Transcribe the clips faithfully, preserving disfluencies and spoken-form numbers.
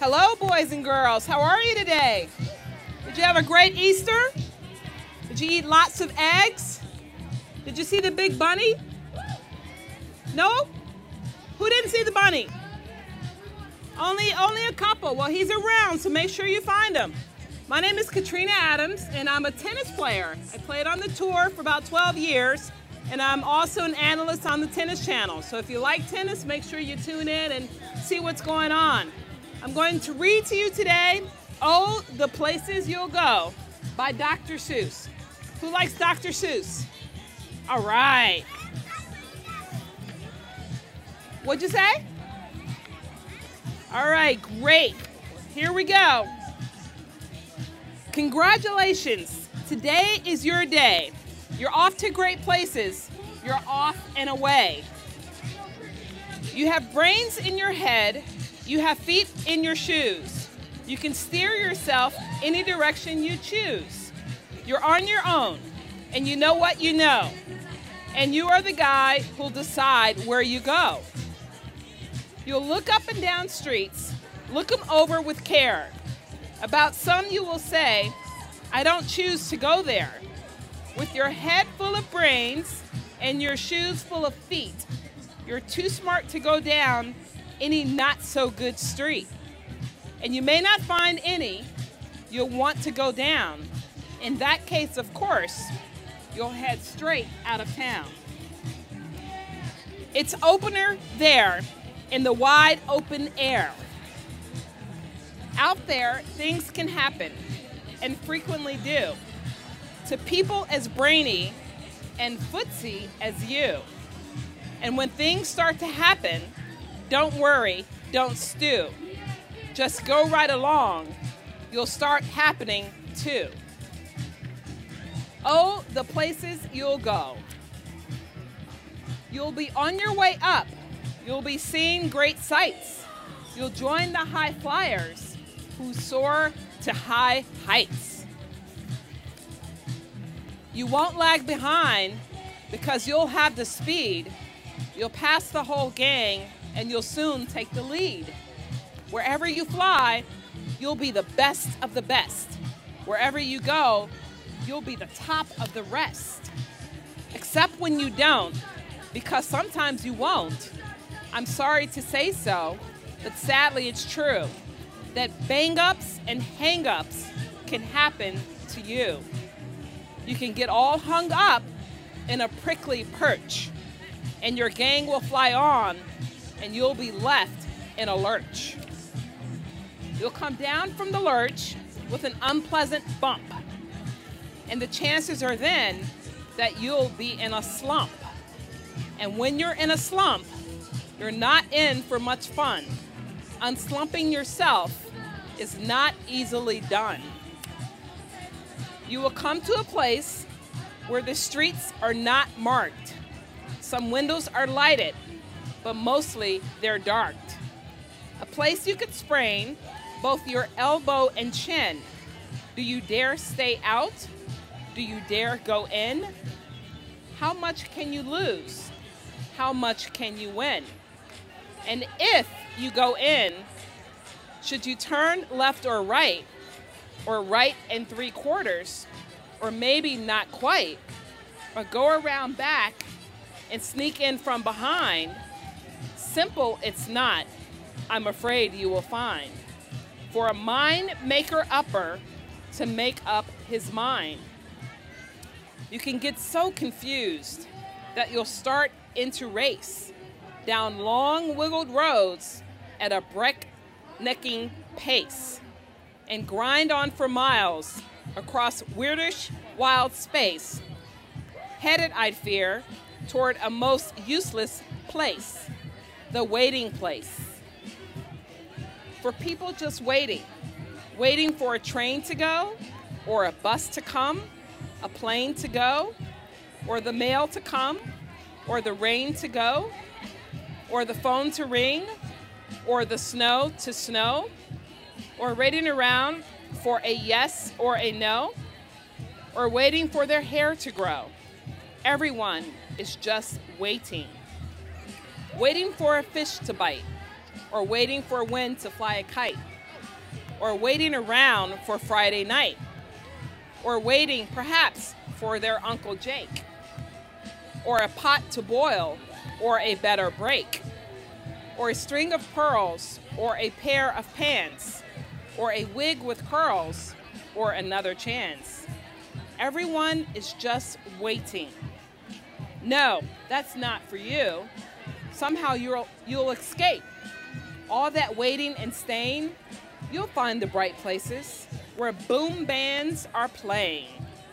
Hello, boys and girls. How are you today? Did you have a great Easter? Did you eat lots of eggs? Did you see the big bunny? No? Who didn't see the bunny? Only, only a couple. Well, he's around, so make sure you find him. My name is Katrina Adams, and I'm a tennis player. I played on the tour for about twelve years, and I'm also an analyst on the Tennis Channel. So if you like tennis, make sure you tune in and see what's going on. I'm going to read to you today, Oh, the Places You'll Go by Doctor Seuss. Who likes Doctor Seuss? All right. What'd you say? All right, great. Here we go. Congratulations. Today is your day. You're off to great places. You're off and away. You have brains in your head. You have feet in your shoes. You can steer yourself any direction you choose. You're on your own, and you know what you know. And you are the guy who'll decide where you go. You'll look up and down streets, look them over with care. About some you will say, I don't choose to go there. With your head full of brains and your shoes full of feet, you're too smart to go down any not so good street. And you may not find any you'll want to go down. In that case, of course, you'll head straight out of town. It's opener there in the wide open air. Out there, things can happen, and frequently do, to people as brainy and footsy as you. And when things start to happen, don't worry, don't stew. Just go right along. You'll start happening too. Oh, the places you'll go. You'll be on your way up. You'll be seeing great sights. You'll join the high flyers who soar to high heights. You won't lag behind because you'll have the speed. You'll pass the whole gang and you'll soon take the lead. Wherever you fly, you'll be the best of the best. Wherever you go, you'll be the top of the rest. Except when you don't, because sometimes you won't. I'm sorry to say so, but sadly it's true that bang-ups and hang-ups can happen to you. You can get all hung up in a prickly perch, and your gang will fly on, and you'll be left in a lurch. You'll come down from the lurch with an unpleasant bump, and the chances are then that you'll be in a slump. And when you're in a slump, you're not in for much fun. Unslumping yourself is not easily done. You will come to a place where the streets are not marked. Some windows are lighted, but mostly they're darked. A place you could sprain both your elbow and chin. Do you dare stay out? Do you dare go in? How much can you lose? How much can you win? And if you go in, should you turn left or right, or right and three quarters, or maybe not quite, or go around back and sneak in from behind? Simple it's not, I'm afraid you will find. For a mind maker upper to make up his mind. You can get so confused that you'll start into race down long wiggled roads at a break-necking pace and grind on for miles across weirdish wild space, headed, I'd fear, toward a most useless place, the waiting place. For people just waiting, waiting for a train to go, or a bus to come, a plane to go, or the mail to come, or the rain to go, or the phone to ring, or the snow to snow, or waiting around for a yes or a no, or waiting for their hair to grow. Everyone is just waiting. Waiting for a fish to bite, or waiting for wind to fly a kite. or waiting around for Friday night, or waiting perhaps for their Uncle Jake, or a pot to boil, or a better break, or a string of pearls, or a pair of pants, or a wig with curls, or another chance. Everyone is just waiting. No, that's not for you. Somehow you'll, you'll escape. All that waiting and staying, you'll find the bright places where boom bands are playing.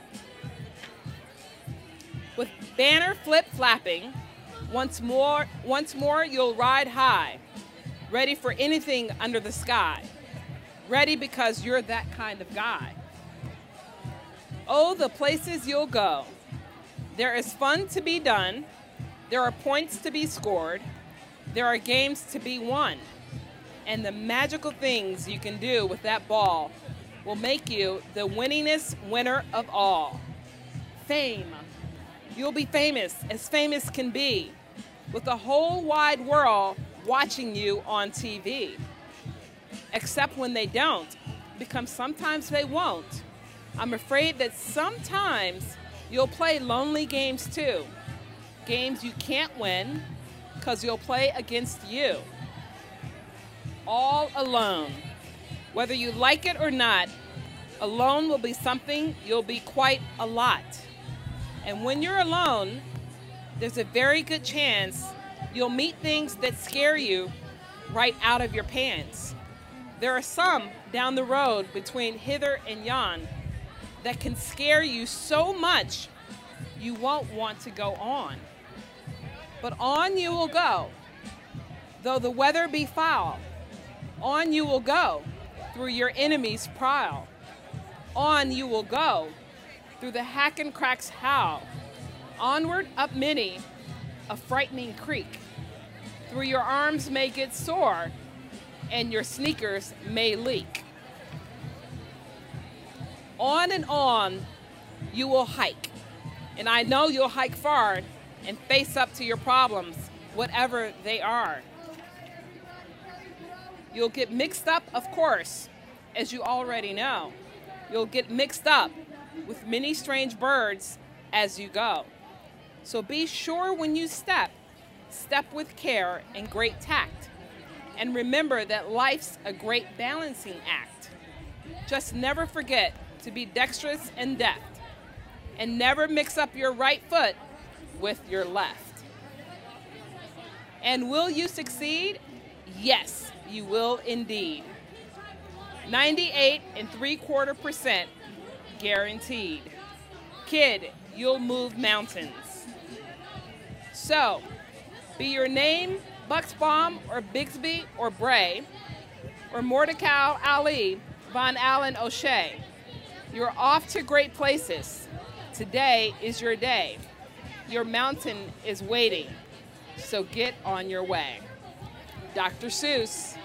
With banner flip-flapping, once more, once more you'll ride high, ready for anything under the sky. Ready because you're that kind of guy. Oh, the places you'll go. There is fun to be done. There are points to be scored. There are games to be won. And the magical things you can do with that ball will make you the winningest winner of all. Fame. You'll be famous, as famous can be, with the whole wide world watching you on T V. Except when they don't, because sometimes they won't. I'm afraid that sometimes you'll play lonely games too. Games you can't win because you'll play against you. All alone. Whether you like it or not, alone will be something you'll be quite a lot. And when you're alone, there's a very good chance you'll meet things that scare you right out of your pants. There are some down the road between hither and yon that can scare you so much you won't want to go on. But on you will go, though the weather be foul. On you will go through your enemy's prowl. On you will go through the hack and crack's howl. Onward up many a frightening creek. Through your arms may get sore, and your sneakers may leak. On and on you will hike, and I know you'll hike far and face up to your problems, whatever they are. You'll get mixed up, of course, as you already know. You'll get mixed up with many strange birds as you go. So be sure when you step, step with care and great tact. And remember that life's a great balancing act. Just never forget to be dexterous and deft, and never mix up your right foot with your left. And will you succeed? Yes, you will indeed. ninety-eight and three quarter percent guaranteed. Kid, you'll move mountains. So, be your name Bucksbaum or Bigsby or Bray or Mordecai Ali, Von Allen O'Shea. You're off to great places. Today is your day. Your mountain is waiting, so get on your way. Doctor Seuss.